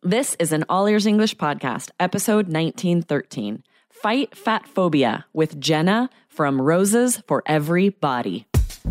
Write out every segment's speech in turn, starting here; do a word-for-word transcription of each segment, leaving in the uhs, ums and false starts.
This is an All Ears English podcast, episode nineteen thirteen. Fight Fat Phobia with Jenna from Roses for Every Body.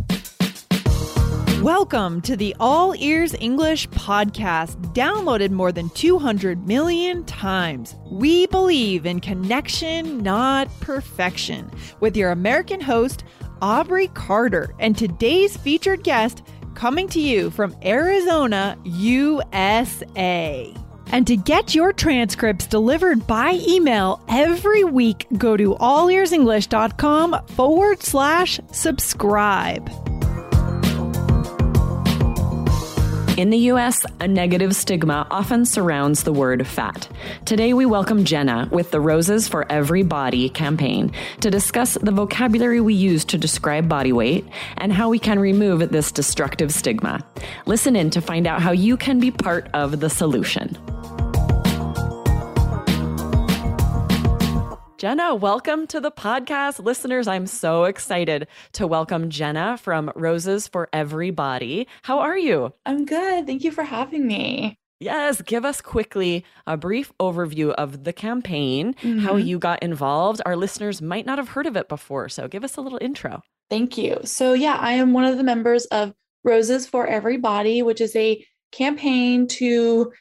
Welcome to the All Ears English podcast, downloaded more than two hundred million times. We believe in connection, not perfection, with your American host, Aubrey Carter, and today's featured guest coming to you from Arizona, U S A. And to get your transcripts delivered by email every week, go to allearsenglish.com forward slash subscribe. In the U S, a negative stigma often surrounds the word fat. Today, we welcome Jenna with the Roses for Every Body campaign to discuss the vocabulary we use to describe body weight and how we can remove this destructive stigma. Listen in to find out how you can be part of the solution. Jenna, welcome to the podcast. Listeners, I'm so excited to welcome Jenna from Roses for Every Body. How are you? I'm good. Thank you for having me. Yes, give us quickly a brief overview of the campaign, Mm-hmm. how you got involved. Our listeners might not have heard of it before, so give us a little intro. Thank you. So yeah, I am one of the members of Roses for Every Body, which is a campaign to,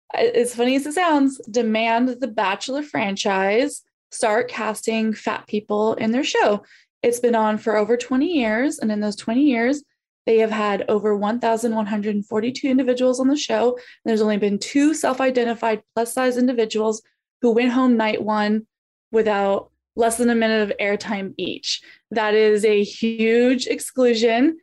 as funny as it sounds, demand the Bachelor franchise start casting fat people in their show. It's been on for over twenty years, and in those twenty years, they have had over one thousand one hundred forty-two individuals on the show. There's only been two self-identified plus-size individuals who went home night one without less than a minute of airtime each. That is a huge exclusion,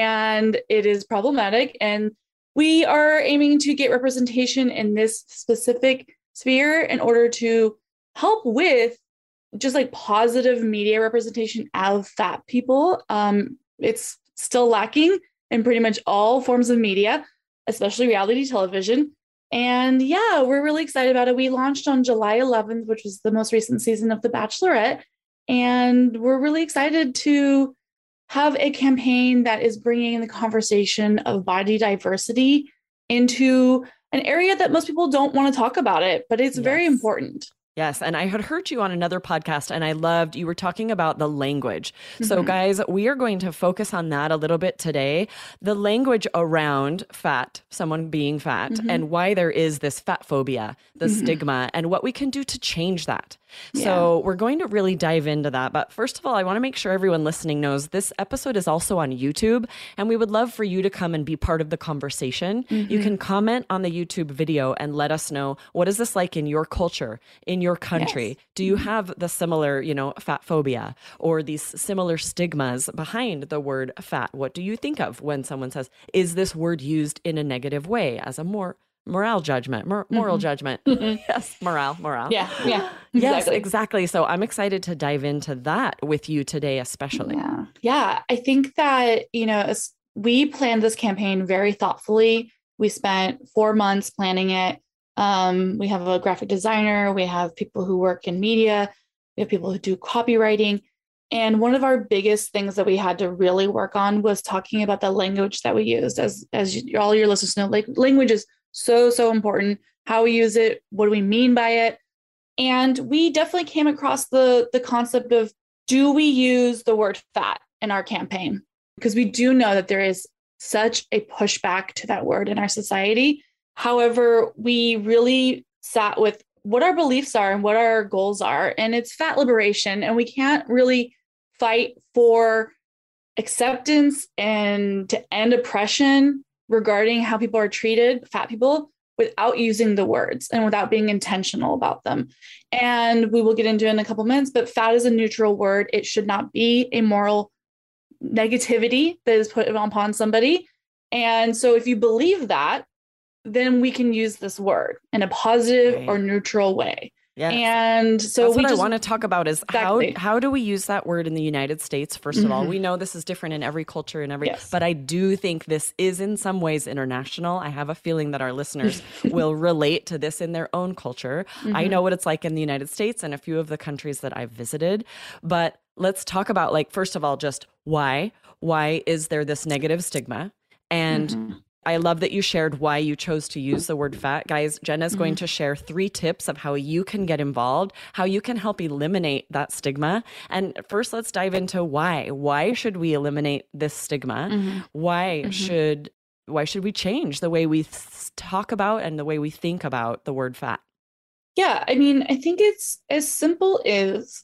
and it is problematic. And we are aiming to get representation in this specific sphere in order to help with just like positive media representation of fat people. Um, it's still lacking in pretty much all forms of media, especially reality television. And yeah, we're really excited about it. We launched on July eleventh, which was the most recent season of The Bachelorette. And we're really excited to have a campaign that is bringing the conversation of body diversity into an area that most people don't want to talk about it, but it's Yes. very important. Yes, and I had heard you on another podcast, and I loved, you were talking about the language. So Mhm. guys, we are going to focus on that a little bit today. The language around fat, someone being fat, Mhm. and why there is this fat phobia, the Mhm. stigma, and what we can do to change that. So we're going to really dive into that. But first of all, I want to make sure everyone listening knows this episode is also on YouTube, and we would love for you to come and be part of the conversation. You Mhm. can comment on the YouTube video and let us know, what is this like in your culture, in your country? Yes. Do you have the similar, you know, fat phobia or these similar stigmas behind the word fat? What do you think of when someone says, is this word used in a negative way as a more morale judgment, mor- moral Mhm. judgment? Mhm. Yes, morale, morale. Yeah, yeah. Yes, exactly. exactly. So I'm excited to dive into that with you today, especially. Yeah. Yeah. I think that, you know, as we planned this campaign very thoughtfully. We spent four months planning it. Um, we have a graphic designer, we have people who work in media, we have people who do copywriting. And one of our biggest things that we had to really work on was talking about the language that we used. As, as you, all your listeners know, like language is so, so important. How we use it, what do we mean by it? And we definitely came across the, the concept of, do we use the word fat in our campaign? Because we do know that there is such a pushback to that word in our society. However, we really sat with what our beliefs are and what our goals are, and it's fat liberation. And we can't really fight for acceptance and to end oppression regarding how people are treated, fat people, without using the words and without being intentional about them. And we will get into it in a couple minutes, but fat is a neutral word. It should not be a moral negativity that is put upon somebody. And so if you believe that, then we can use this word in a positive Right. or neutral way. Yes. And so That's we what just I want to talk about is Exactly. how how do we use that word in the United States? First of all, Mhm. we know this is different in every culture and every, Yes. but I do think this is in some ways international. I have a feeling that our listeners will relate to this in their own culture. I Mhm. know what it's like in the United States and a few of the countries that I've visited, but let's talk about, like, first of all, just why, why is there this negative stigma? And Mhm. I love that you shared why you chose to use the word fat. Guys, Jenna's Mm-hmm. going to share three tips of how you can get involved, how you can help eliminate that stigma. And first, let's dive into why. Why should we eliminate this stigma? Mm-hmm. Why Mm-hmm. should why should we change the way we th- talk about and the way we think about the word fat? Yeah, I mean, I think it's as simple as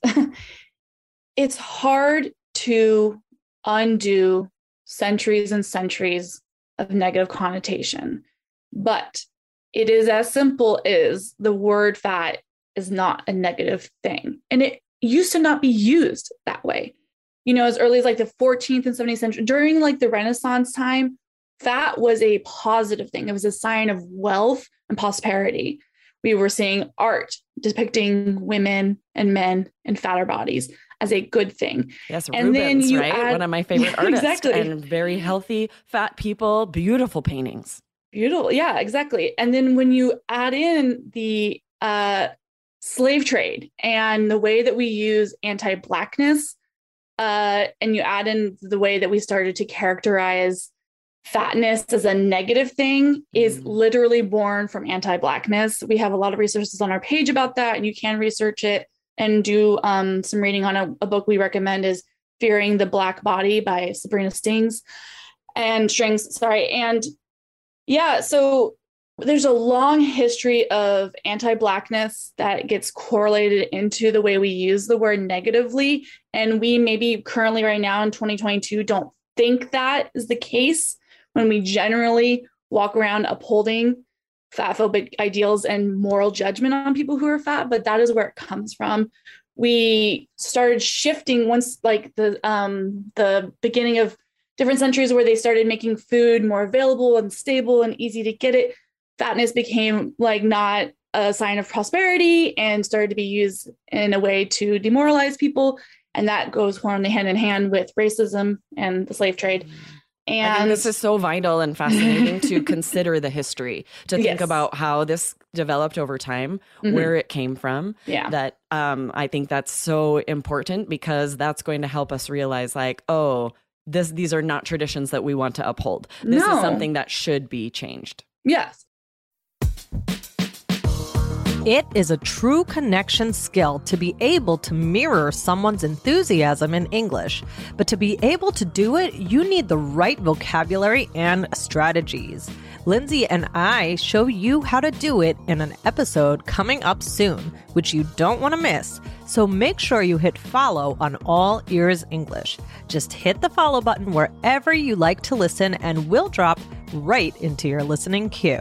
it's hard to undo centuries and centuries of negative connotation, but it is as simple as the word fat is not a negative thing. And it used to not be used that way. You know, as early as like the fourteenth and seventeenth century, during like the Renaissance time, fat was a positive thing. It was a sign of wealth and prosperity. We were seeing art depicting women and men in fatter bodies as a good thing. Yes, and Rubens, then you right? add, One of my favorite yeah, artists. exactly. And very healthy, fat people, beautiful paintings. Beautiful. Yeah, exactly. And then when you add in the uh, slave trade and the way that we use anti-Blackness, uh, and you add in the way that we started to characterize fatness as a negative thing, is Mm. literally born from anti-Blackness. We have a lot of resources on our page about that, and you can research it and do um, some reading on a, a book we recommend is Fearing the Black Body by Sabrina Stings and Strings. Sorry. And yeah, so there's a long history of anti-Blackness that gets correlated into the way we use the word negatively. And we maybe currently right now in twenty twenty-two don't think that is the case when we generally walk around upholding fat-phobic ideals and moral judgment on people who are fat, but that is where it comes from. We started shifting once like the um, the beginning of different centuries where they started making food more available and stable and easy to get it. Fatness became like not a sign of prosperity and started to be used in a way to demoralize people. And that goes hand in hand with racism and the slave trade. And I think this is so vital and fascinating to consider the history, to think Yes. about how this developed over time, Mhm. where it came from. Yeah. That um, I think that's so important because that's going to help us realize like, oh, this these are not traditions that we want to uphold. This No. is something that should be changed. Yes. It is a true connection skill to be able to mirror someone's enthusiasm in English. But to be able to do it, you need the right vocabulary and strategies. Lindsay and I show you how to do it in an episode coming up soon, which you don't want to miss. So make sure you hit follow on All Ears English. Just hit the follow button wherever you like to listen, and we'll drop right into your listening queue.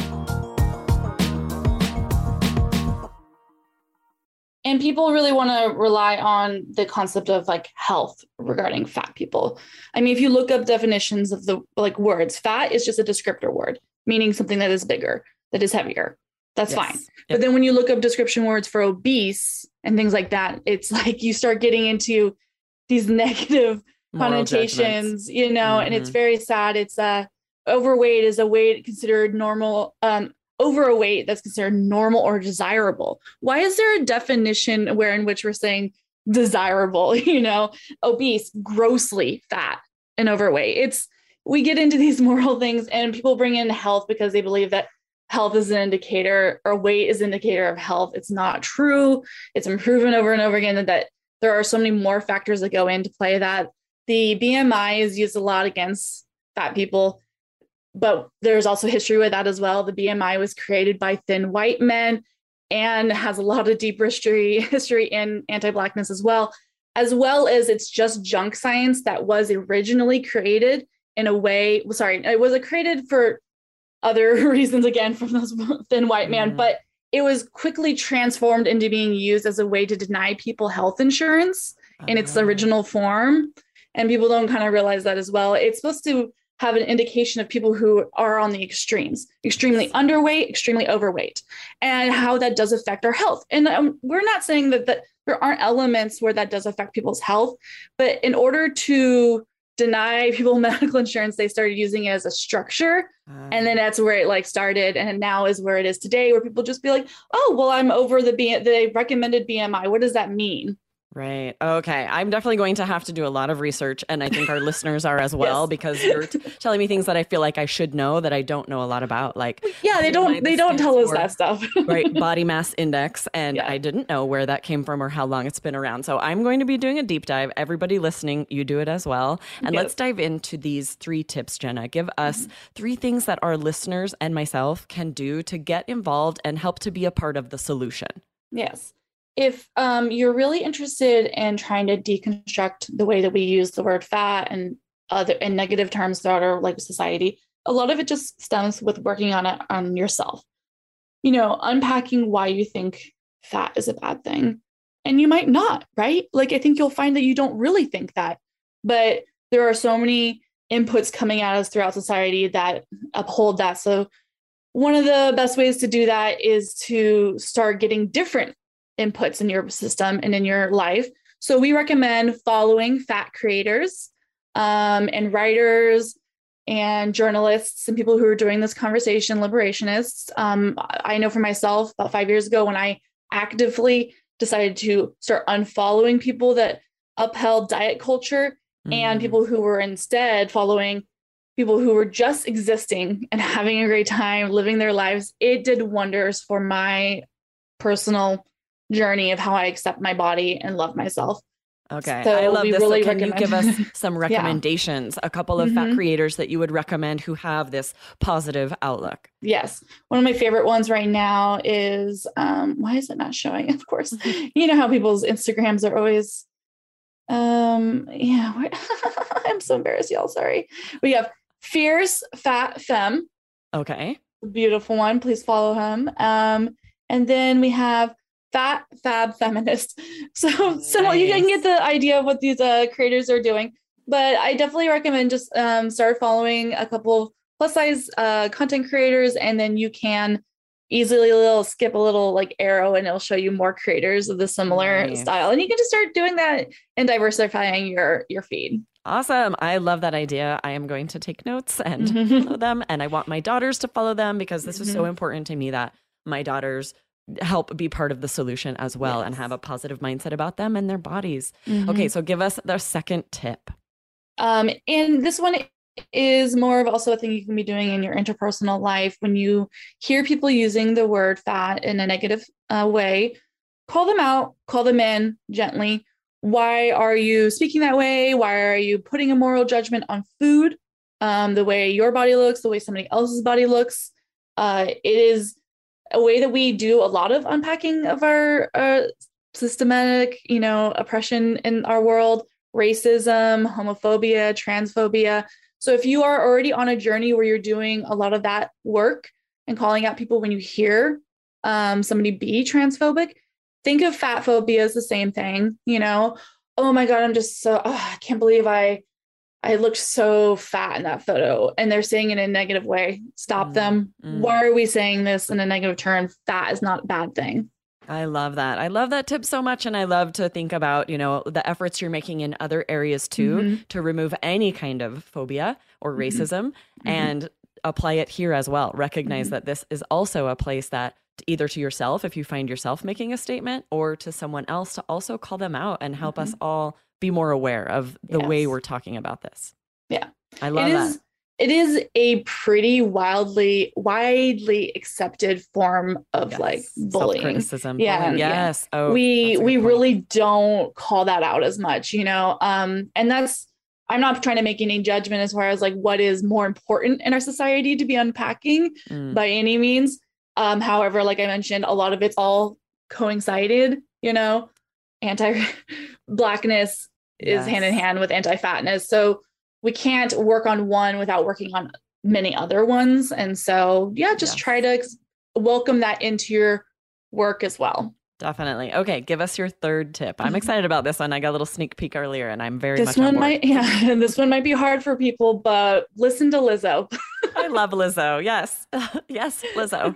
And people really want to rely on the concept of like health regarding fat people. I mean, if you look up definitions of the like words, fat is just a descriptor word, meaning something that is bigger, that is heavier. That's Yes. fine. Yep. But then when you look up description words for obese and things like that, it's like you start getting into these negative Moral connotations, judgments. you know, Mhm. and it's very sad. It's uh, overweight is a weight considered normal, um, overweight that's considered normal or desirable. Why is there a definition where in which we're saying desirable, you know, obese, grossly fat and overweight? It's, we get into these moral things and people bring in health because they believe that health is an indicator or weight is an indicator of health. It's not true. It's been proven over and over again that, that there are so many more factors that go into play that the B M I is used a lot against fat people. But there's also history with that as well. The B M I was created by thin white men and has a lot of deep history, history in anti-Blackness as well, as well as it's just junk science that was originally created in a way, sorry, it was created for other reasons, again, from those thin white man, Mhm. but it was quickly transformed into being used as a way to deny people health insurance in its Ah. original form. And people don't kind of realize that as well. It's supposed to have an indication of people who are on the extremes, extremely underweight, extremely overweight, and how that does affect our health. And um, we're not saying that, that there aren't elements where that does affect people's health, but in order to deny people medical insurance, they started using it as a structure. Ah. And then that's where it like started. And now is where it is today, where people just be like, oh, well, I'm over the, B- the recommended B M I. What does that mean? Right. Okay. I'm definitely going to have to do a lot of research, and I think our listeners are as well, yes. because you're t- telling me things that I feel like I should know that I don't know a lot about. Like, yeah, they don't they don't tell us that stuff. Right. Body mass index. And yeah. I didn't know where that came from or how long it's been around. So I'm going to be doing a deep dive. Everybody listening, you do it as well. And yes. let's dive into these three tips, Jenna. Give us mm-hmm. three things that our listeners and myself can do to get involved and help to be a part of the solution. Yes. If um, you're really interested in trying to deconstruct the way that we use the word fat and other and negative terms throughout our like society, a lot of it just stems with working on it on yourself. You know, unpacking why you think fat is a bad thing. And you might not, right? Like, I think you'll find that you don't really think that, but there are so many inputs coming at us throughout society that uphold that. So one of the best ways to do that is to start getting different inputs in your system and in your life. So we recommend following fat creators um, and writers and journalists and people who are doing this conversation, liberationists. Um, I know for myself, about five years ago, when I actively decided to start unfollowing people that upheld diet culture mm. and people who were instead following people who were just existing and having a great time, living their lives, it did wonders for my personal journey of how I accept my body and love myself. Okay. So I love we this. Really so can recommend- you give us some recommendations, yeah. a couple of mm-hmm. fat creators that you would recommend who have this positive outlook? Yes. One of my favorite ones right now is, um, why is it not showing? Of course, you know how people's Instagrams are always, um, yeah, I'm so embarrassed, y'all. Sorry. We have Fierce Fat Femme. Okay. Beautiful one. Please follow him. Um, and then we have Fat Fab Feminist. So, nice. so you can get the idea of what these uh, creators are doing. But I definitely recommend just um, start following a couple of plus size uh, content creators, and then you can easily little skip a little like arrow, and it'll show you more creators of the similar nice. Style. And you can just start doing that and diversifying your your feed. Awesome. I love that idea. I am going to take notes and mm-hmm. follow them. And I want my daughters to follow them because this mm-hmm. is so important to me that my daughters help be part of the solution as well yes. and have a positive mindset about them and their bodies. Mm-hmm. Okay, so give us the second tip. Um, and this one is more of also a thing you can be doing in your interpersonal life. When you hear people using the word fat in a negative uh, way, call them out, call them in gently. Why are you speaking that way? Why are you putting a moral judgment on food? Um, the way your body looks, the way somebody else's body looks. Uh, it is a way that we do a lot of unpacking of our uh, systematic, you know, oppression in our world, racism, homophobia, transphobia. So if you are already on a journey where you're doing a lot of that work and calling out people when you hear um, somebody be transphobic, think of fat phobia as the same thing, you know, oh my God, I'm just so, oh, I can't believe I I looked so fat in that photo, and they're saying it in a negative way. Stop mm, them. Mm. Why are we saying this in a negative term? Fat is not a bad thing. I love that. I love that tip so much. And I love to think about, you know, the efforts you're making in other areas too, mm-hmm. to remove any kind of phobia or racism mm-hmm. and apply it here as well. Recognize mm-hmm. that this is also a place that either to yourself, if you find yourself making a statement, or to someone else to also call them out and help mm-hmm. us all be more aware of the yes. way we're talking about this. Yeah. I love it that. Is, it is a pretty wildly, widely accepted form of yes. like bullying. Self-criticism. Yeah. Bullying. Yes. Yeah. Oh, we, we point. really don't call that out as much, you know? Um, and that's, I'm not trying to make any judgment as far as like what is more important in our society to be unpacking mm. by any means. Um, however, like I mentioned, a lot of it's all coincided, you know, anti-blackness yes. is hand in hand with anti-fatness. So we can't work on one without working on many other ones. And so, yeah, just yes. try to ex- welcome that into your work as well. Definitely. Okay. Give us your third tip. I'm excited about this one. I got a little sneak peek earlier and I'm very this much one on board. might, yeah, this one might be hard for people, but listen to Lizzo. I love Lizzo. Yes. Yes. Lizzo.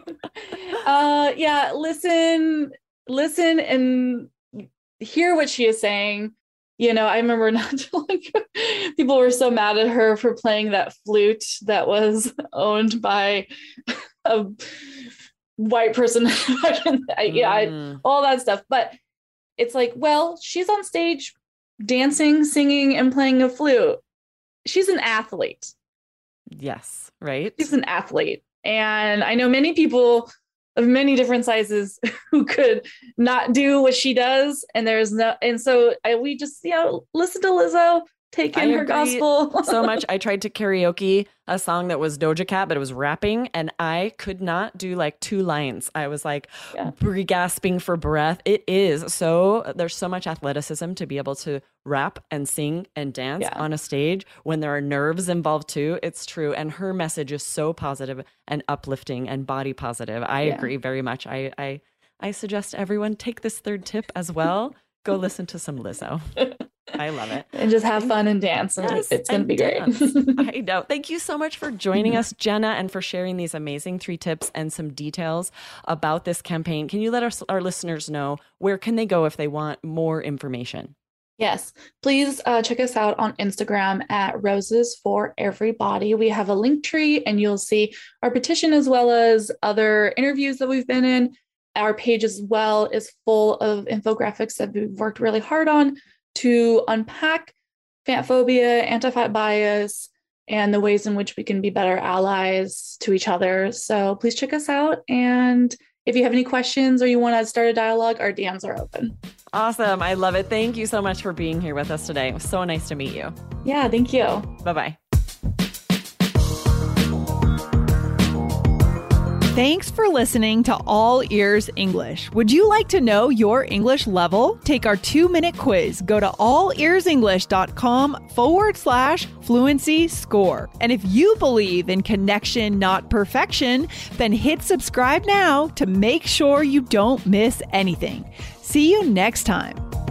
uh, yeah. Listen, listen and hear what she is saying. You know, I remember not too long ago, people were so mad at her for playing that flute that was owned by a white person. yeah, I, all that stuff. But it's like, well, she's on stage dancing, singing, and playing a flute. She's an athlete. Yes, right? She's an athlete. And I know many people of many different sizes who could not do what she does. And there's no, and so I, we just, you know, listen to Lizzo, take in I her agree gospel so much. I tried to karaoke a song that was Doja Cat, but it was rapping, and I could not do like two lines. I was like Yeah. gasping for breath. It is so, there's so much athleticism to be able to rap and sing and dance Yeah. on a stage when there are nerves involved too. It's true. And her message is so positive and uplifting and body positive. I Yeah. agree very much. I, I, I suggest everyone take this third tip as well. Go listen to some Lizzo. I love it. and just have fun and dance. And Yes, it's going to and be dance. great. I know. Thank you so much for joining us, Jenna, and for sharing these amazing three tips and some details about this campaign. Can you let us, our listeners know where can they go if they want more information? Yes, please uh, check us out on Instagram at Roses for Everybody. We have a link tree and you'll see our petition as well as other interviews that we've been in. Our page as well is full of infographics that we've worked really hard on to unpack fat phobia, anti-fat bias, and the ways in which we can be better allies to each other. So please check us out. And if you have any questions or you want to start a dialogue, our D Ms are open. Awesome. I love it. Thank you so much for being here with us today. It was so nice to meet you. Yeah, thank you. Bye-bye. Thanks for listening to All Ears English. Would you like to know your English level? Take our two-minute quiz. Go to allearsenglish.com forward slash fluency score. And if you believe in connection, not perfection, then hit subscribe now to make sure you don't miss anything. See you next time.